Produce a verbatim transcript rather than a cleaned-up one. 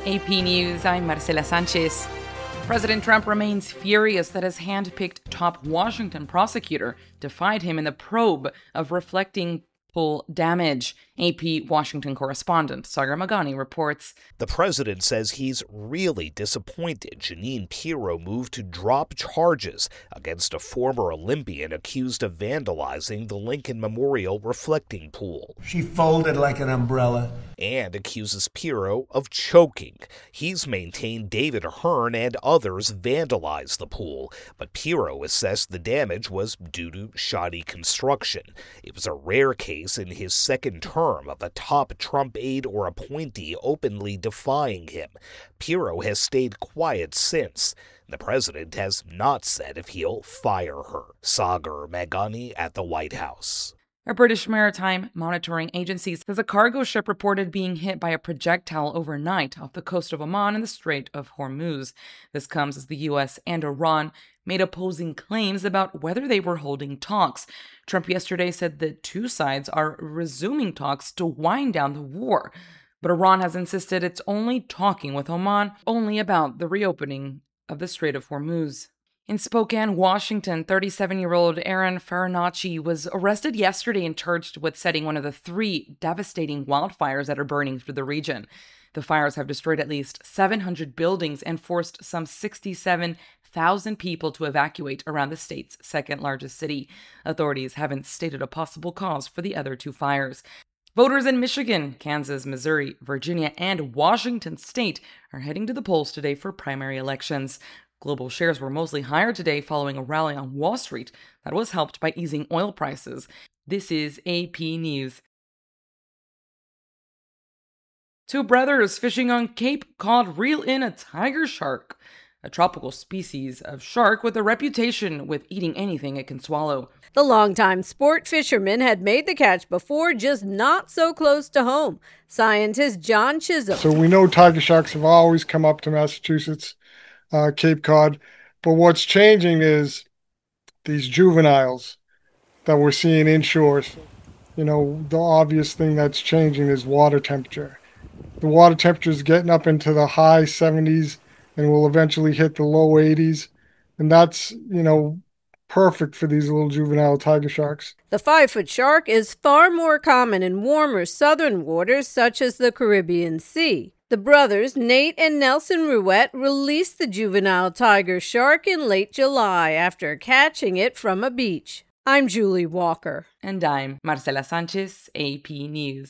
A P News, I'm Marcela Sanchez. President Trump remains furious that his hand-picked top Washington prosecutor defied him in the probe of reflecting pool damage. A P Washington correspondent Sagar Meghani reports. The president says he's really disappointed Jeanine Pirro moved to drop charges against a former Olympian accused of vandalizing the Lincoln Memorial reflecting pool. She folded like an umbrella. And accuses Pirro of choking. He's maintained David Ahern and others vandalized the pool, but Pirro assessed the damage was due to shoddy construction. It was a rare case in his second term of a top Trump aide or appointee openly defying him. Pirro has stayed quiet since. The president has not said if he'll fire her. Sagar Meghani at the White House. A British maritime monitoring agency says a cargo ship reported being hit by a projectile overnight off the coast of Oman in the Strait of Hormuz. This comes as the U S and Iran made opposing claims about whether they were holding talks. Trump yesterday said the two sides are resuming talks to wind down the war. But Iran has insisted it's only talking with Oman only about the reopening of the Strait of Hormuz. In Spokane, Washington, thirty-seven-year-old Aaron Farinacci was arrested yesterday and charged with setting one of the three devastating wildfires that are burning through the region. The fires have destroyed at least seven hundred buildings and forced some sixty-seven thousand people to evacuate around the state's second-largest city. Authorities haven't stated a possible cause for the other two fires. Voters in Michigan, Kansas, Missouri, Virginia, and Washington state are heading to the polls today for primary elections. Global shares were mostly higher today following a rally on Wall Street that was helped by easing oil prices. This is A P News. Two brothers fishing on Cape Cod reel in a tiger shark, a tropical species of shark with a reputation with eating anything it can swallow. The longtime sport fisherman had made the catch before, just not so close to home. Scientist John Chisholm. So we know tiger sharks have always come up to Massachusetts. Uh, Cape Cod. But what's changing is these juveniles that we're seeing inshores. You know, the obvious thing that's changing is water temperature. The water temperature is getting up into the high seventies and will eventually hit the low eighties. And that's, you know, perfect for these little juvenile tiger sharks. The five-foot shark is far more common in warmer southern waters such as the Caribbean Sea. The brothers, Nate and Nelson Ruette, released the juvenile tiger shark in late July after catching it from a beach. I'm Julie Walker. And I'm Marcela Sanchez, A P News.